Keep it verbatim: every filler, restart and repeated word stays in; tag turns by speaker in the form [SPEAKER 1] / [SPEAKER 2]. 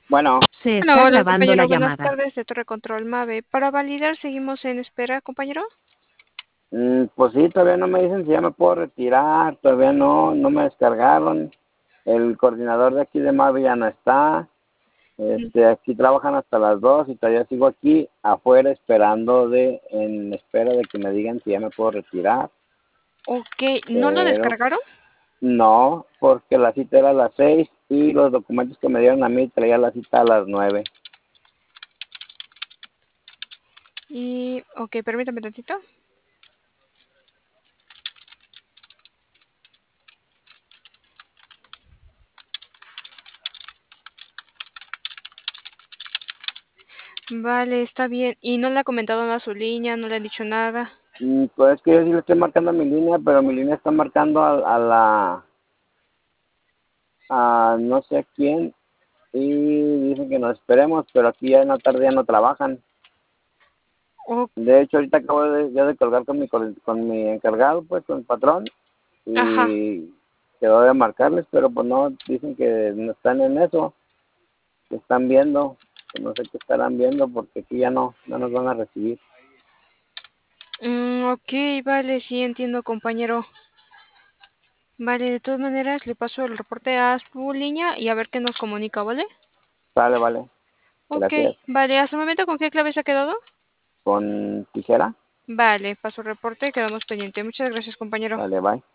[SPEAKER 1] Bueno,
[SPEAKER 2] Se
[SPEAKER 3] Bueno,
[SPEAKER 2] está
[SPEAKER 3] hola
[SPEAKER 2] grabando la
[SPEAKER 3] compañero, buenas
[SPEAKER 2] llamada.
[SPEAKER 3] tardes de Torre Control Mave. Para validar, seguimos en espera, compañero.
[SPEAKER 1] mm, pues sí, todavía no me dicen si ya me puedo retirar, todavía no, no me descargaron. El coordinador de aquí de Mavi ya no está.
[SPEAKER 3] Mm,
[SPEAKER 1] Este, aquí trabajan hasta las dos y todavía sigo aquí afuera esperando de, en espera de que me digan si ya me puedo retirar.
[SPEAKER 3] Ok, ¿no lo
[SPEAKER 1] Pero
[SPEAKER 3] descargaron?
[SPEAKER 1] no, porque la cita era a las seis y los documentos que me dieron a mí traía la cita a las nueve.
[SPEAKER 3] Y, ok, permítame tantito. Vale, está bien. ¿Y no le ha comentado nada a su línea? ¿No le han dicho nada?
[SPEAKER 1] Mm, Pues es que yo sí le estoy marcando a mi línea, pero mi línea está marcando a, a la, a no sé a quién, y dicen que nos esperemos, pero aquí ya en la tarde ya no trabajan.
[SPEAKER 3] Oh,
[SPEAKER 1] De hecho, ahorita acabo de, ya de colgar con mi, con, con mi encargado, pues con el patrón,
[SPEAKER 3] ajá.
[SPEAKER 1] y quedó de marcarles, pero pues no, dicen que no están en eso, que están viendo, que no sé qué estarán viendo, porque aquí ya no, no nos van a recibir.
[SPEAKER 3] Mm, ok, vale, sí entiendo, compañero. Vale, de todas maneras, le paso el reporte a su línea y a ver qué nos comunica, ¿vale?
[SPEAKER 1] Vale, vale,
[SPEAKER 3] Ok,
[SPEAKER 1] gracias.
[SPEAKER 3] vale, hasta el momento, ¿con qué clave se ha quedado?
[SPEAKER 1] Con tijera,
[SPEAKER 3] Vale, paso el reporte, quedamos pendiente. Muchas gracias, compañero.
[SPEAKER 1] vale, bye.